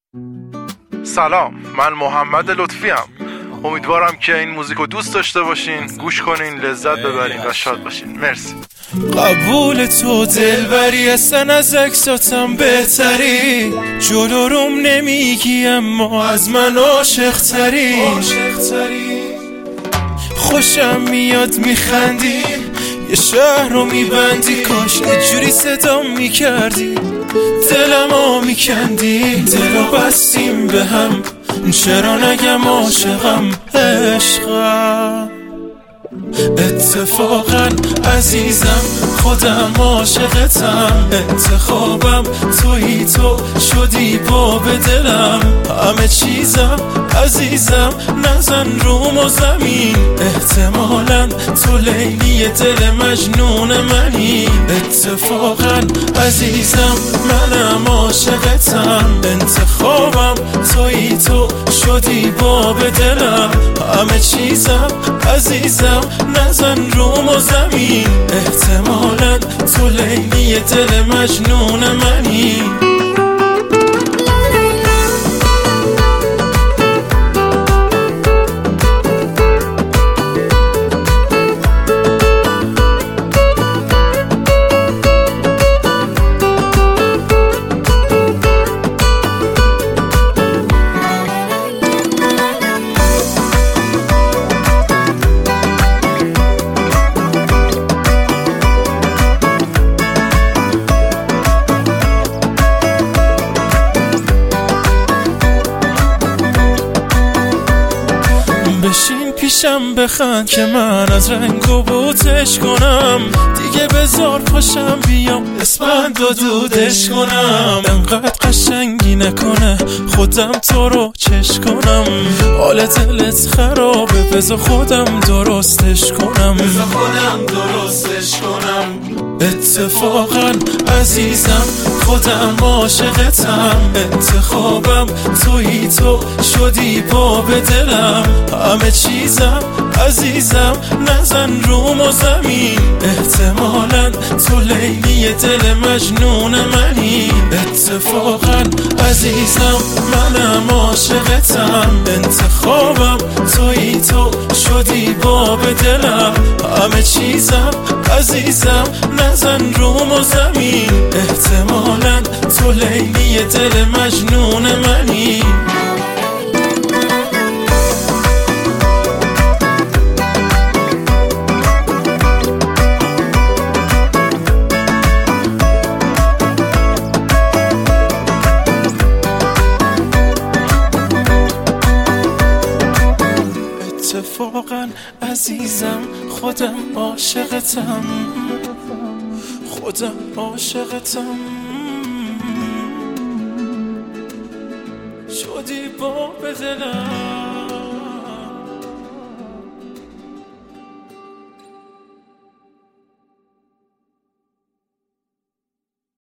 سلام، من محمد لطفی ام. امیدوارم که این موزیک رو دوست داشته باشین، گوش کنین، لذت ببرین و شاد باشین. مرسی. قبول تو دلبری اصلا از اکساتم بهتری، جلو روم نمیگی اما از من عاشق تری. خوشم میاد میخندی، یه شهر رو میبندی، کاش یه جوری صدام میکردی، دلمو میکندی. دلو بستیم به هم، چرا نگم عاشقم عشقم. اتفاقا عزیزم خودم عاشقتم، انتخابم تویی، تو شدی باب دلم. همه چیزم عزیزم نزن روم و زمین، احتمالاً تو لیلی دل مجنون منی. اتفاقا عزیزم منم عاشقتم، انتخابم تویی، تو شدی باب دلم. همه چیزم عزیزم نزن روم و زمین، احتمالاً تو لیلی دل مجنون منی. بشین پیشم بخند که من از رنگ و بوتش کنم، دیگه بذار پاشم بیام اسپند و دودش کنم. انقدر قشنگی نکنه خودم تو رو چش کنم، حال دلت خرابه بذار خودم درستش کنم. اتفاقا عزیزم خودم عاشقتم، انتخابم تویی، تو شدی باب دلم. همه چیزم عزیزم نزن روم و زمین، احتمالاً تو لیلی دل مجنون منی. اتفاقا عزیزم منم عاشقتم، انتخابم تویی، تو شدی باب دلم. همه چیزم عزیزم نزن روم و زمین، احتمالاً تو لیلی دل مجنون منی. اتفاقا عزیزم خودم عاشقتم، خودم عاشقتم، شدی باب دلم.